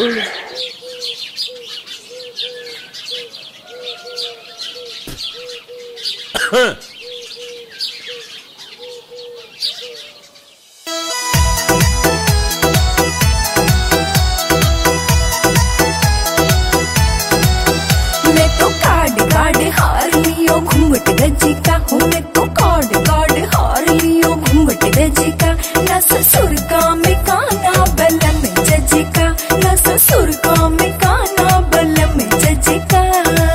हार लियो घूंघट गजी का हूँ मैं तो कार्ड हार लियो घूंघट गजी का न ससुर का में काना बलम जजी का न ससुर का में काना बलम जजी का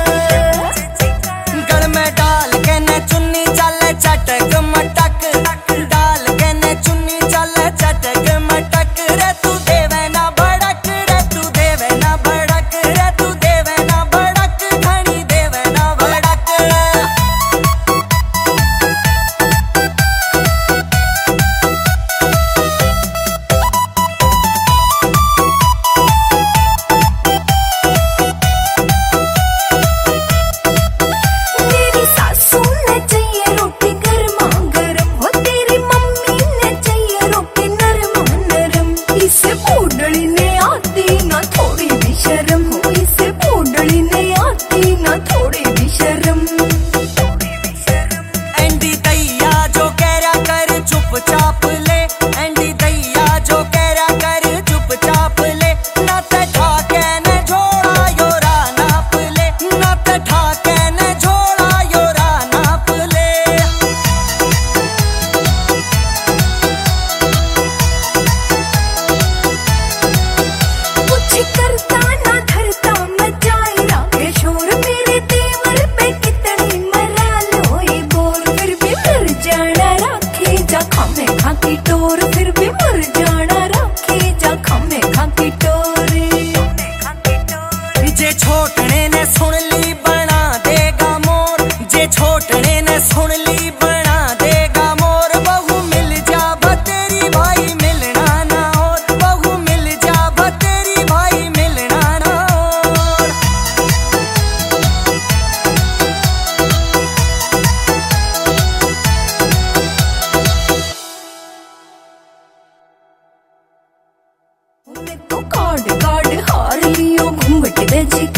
गल में डाल के न चुन्नी चल चटक मटक डाल के न चुन्नी चल चटक मटक रे तू देवे ना भड़क रे तू देवे ना भड़क रे तू देवे ना भड़क घनी देवे ना भड़क तेरी सासू ने चाहिए रोटी गर्मा गर्म हो तेरी मम्मी ने चाहिए रोटी नरम नरम इसे बूढ़ड़ी ने आती ना थोड़ी भी शर्म हो इसे बूढ़ड़ी ने आती ना थोड़ी भी शर्म एंडी दैया जो कह रहा कर चुपचाप ले एंडी दैया जो कह रहा कर चुपचाप ले ना ते ठाके न झोड़ा योरा नाप ले ना ते ठाके न झोड़ा योरा नाप ले कुछ करता ना धरता मचाई राखे शोर मेरे तेवर पे कितनी मरा लो ये बोर फिर भी मर जाना राखे जा खामे खाकी टोर फिर भी मर जाना राखे जा खामे खाकी टोर जे छोटने ने सुन ली बना देगा मोर जे छोटने ने सुन ली बना देगा मोर बहू मिल जा तेरी भाई मिलना ना और बहू मिल जा तेरी भाई मिलना ना और मैं तो कार्ड हार लियो घूंघट गजी